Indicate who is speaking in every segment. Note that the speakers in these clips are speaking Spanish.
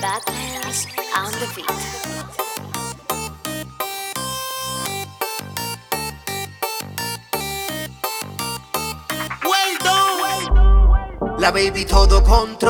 Speaker 1: Badlands on the beat.
Speaker 2: La baby todo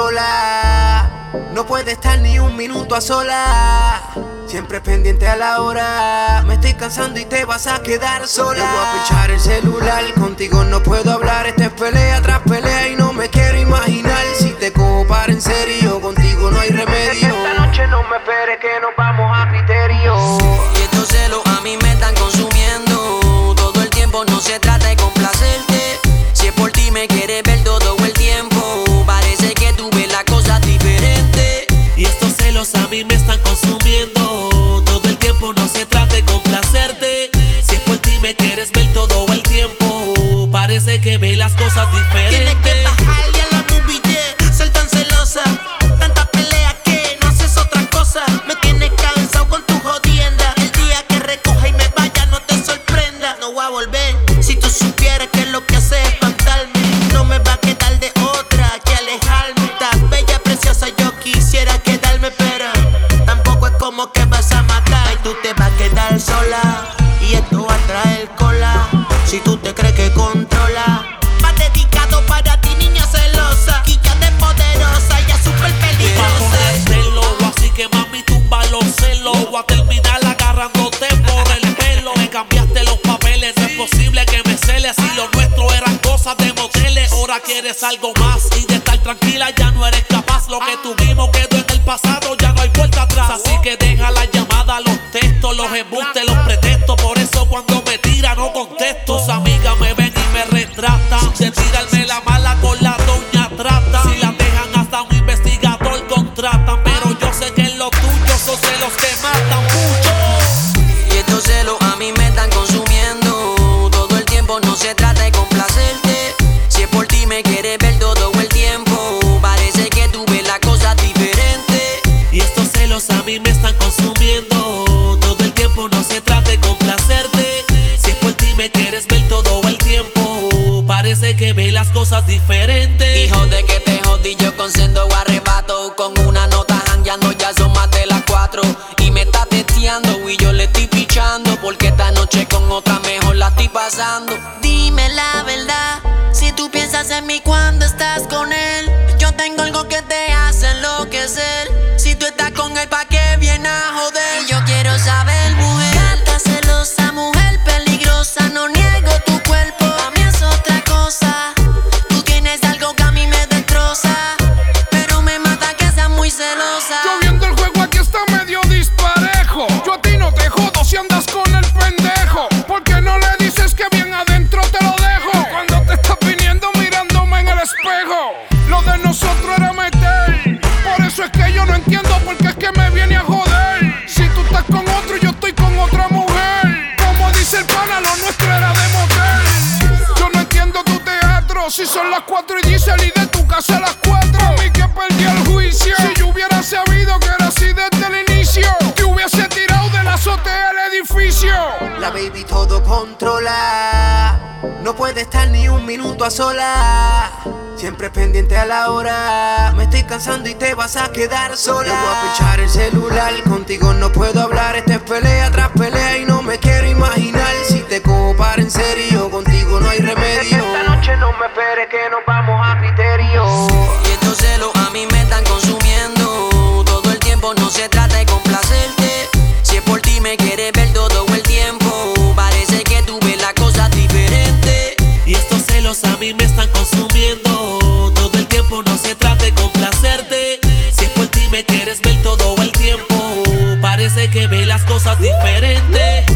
Speaker 2: controla, no puede estar ni un minuto a sola. Siempre pendiente a la hora, me estoy cansando y te vas a quedar sola. Le voy a pichar el celular, contigo no puedo hablar. Esta es pelea tras pelea y no me quiero imaginar si te cojo para en serio, contigo no hay remedio. Esta noche no me esperes que nos vamos a criterio.
Speaker 3: Y estos celos a mí me están consumiendo. Todo el tiempo no se trata de complacerte. Si es por ti me quieres ver todo el tiempo. Parece que tú ves las cosas diferentes.
Speaker 4: Y estos celos a mí me están consumiendo. Todo el tiempo no se trata de complacerte. Si es por ti me quieres ver todo el tiempo. Parece que ves las cosas diferentes.
Speaker 5: Tienes que bajarle a la movie, yeah. Ser tan celosa, tanta pelea que no haces otra cosa. Me tienes cansado con tu jodienda. El día que recoja y me vaya no te sorprenda. No voy a volver. Si tú supieras que lo que haces es espantarme, no me va a quedar de otra que alejarme. Estás bella, preciosa, yo quisiera quedarme, pero tampoco es como que vas a matar. Y tú te vas a quedar sola y esto va a traer cola. Si tú te crees que controla, más dedicado para ti, niña celosa. Quilla de poderosa, ella es súper peligrosa.
Speaker 4: Así que mami tumba los celos. Voy a terminar agarrándote por el pelo. Me cambiaste los papeles, no es posible que me celes. Si lo nuestro eran cosas de moteles, ahora quieres algo más. Y de estar tranquila ya no eres capaz. Lo que tuvimos quedó en el pasado, ya no hay vuelta atrás. Así que deja la llamada, los textos, los embustes, los pretextos. Por eso cuando me tira no contesto. Tus amigas me ven y me retratan. De tirarme la mala con la doña trata. Si la dejan hasta un investigador contratan. Pero yo sé que en lo tuyo esos celos te matan mucho.
Speaker 3: Y estos celos a mí me están consumiendo. Todo el tiempo no se trata de complacerte. Si es por ti me quieres ver todo el tiempo. Parece que tú ves las cosas diferentes.
Speaker 4: Y estos celos a mí me están consumiendo. Todo el tiempo no se trata de complacerte. Si es por ti me quieres ver todo el tiempo. Parece que ves las cosas diferentes.
Speaker 3: Hijo de que te jodí yo con sendo arrebato. Con una nota jangueando ya son más de las 4. Y me está testeando y yo le estoy pichando. Porque esta noche con otra mejor la estoy pasando.
Speaker 5: Dime la verdad, si tú piensas en mí cuando estás con él. Yo tengo algo que te hace enloquecer. Si tú estás con él, ¿pa' qué viene a joder? Y yo quiero saber, mujer, gata celosa, mujer peligrosa. No niego tu cuerpo, a mí es otra cosa. Tú tienes algo que a mí me destroza, pero me mata que seas muy celosa.
Speaker 6: Yo viendo el juego aquí está medio disparejo. Yo a ti no te jodo si andas con el pendejo. ¿Por qué no le dices que bien adentro te lo dejo? Cuando te estás viniendo mirándome en el espejo. Lo de nosotros era meter. Por eso es que yo no entiendo por qué es que me viene a joder. Si tú estás con otro y yo estoy con otra mujer. Como dice el pana, lo nuestro era de motel. Yo no entiendo tu teatro. Si son las 4 y dice y de tu casa a las 4. A mí que perdí el juicio. Si yo hubiera sabido que era así desde el inicio, te hubiese tirado de la azotea del edificio.
Speaker 2: La baby todo controla, no puede estar ni un minuto a sola. Siempre pendiente a la hora, me estoy cansando y te vas a quedar sola. Le voy a pichar el celular, contigo no puedo hablar. Esta es pelea tras pelea y no me quiero imaginar si te cojo para en serio, contigo no hay remedio. Esta noche no me esperes que nos vamos a criterio.
Speaker 3: Y estos celos a mí me están consumiendo. Todo el tiempo no se trata de complacerte. Si es por ti me quieres ver todo el tiempo. Parece que tú ves las cosas diferentes.
Speaker 4: Y estos celos a mí me están consumiendo. Todo el tiempo no se trata de complacerte. Si es por ti me quieres ver todo el tiempo. Parece que ves las cosas diferentes.